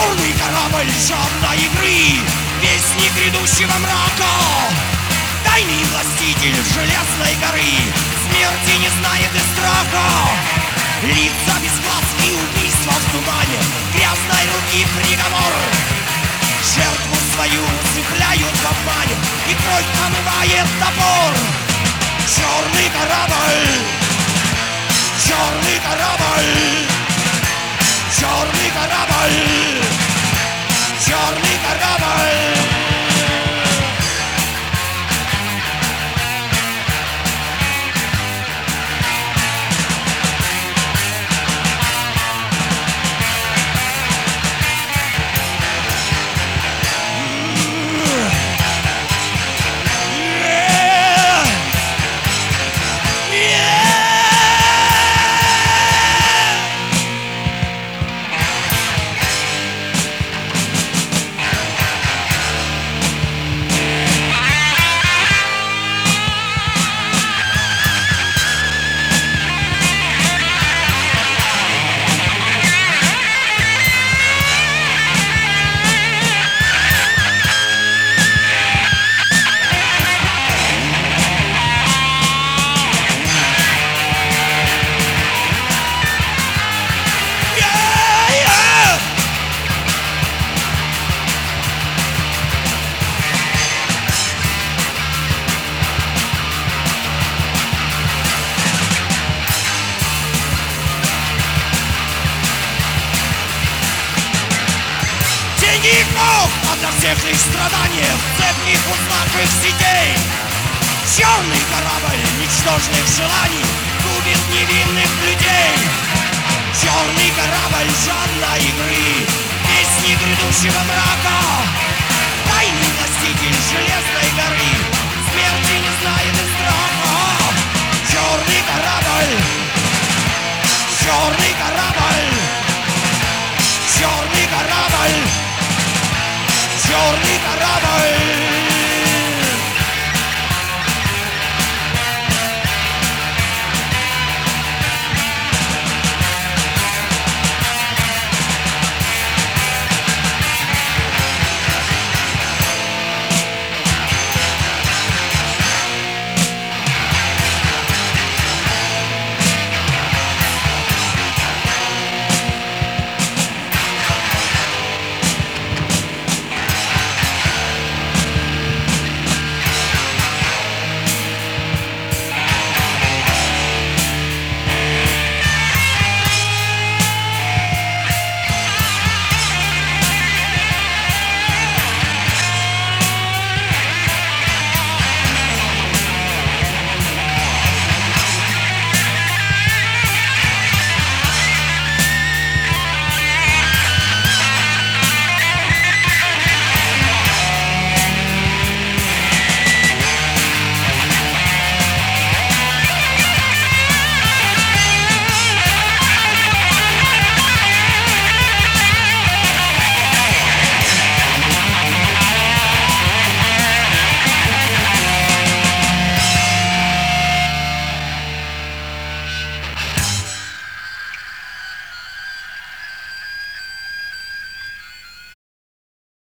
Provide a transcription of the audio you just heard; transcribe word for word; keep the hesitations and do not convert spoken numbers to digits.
Черный корабль жадной игры, песни грядущего мрака. Тайный властитель Железной горы смерти не знает и страха. Лица без глаз и убийства в тумане, грязной руки приговор. Жертву свою усыпляют в обмане, и кровь омывает топор. Черный корабль, черный корабль, черный корабль, черный корабль. Деньги бог, а для всех лишь страдания в цепких узлах их сетей. Черный корабль ничтожных желаний губит невинных людей. Черный корабль жадной игры, песни грядущего мрака. Тайный властитель Железной горы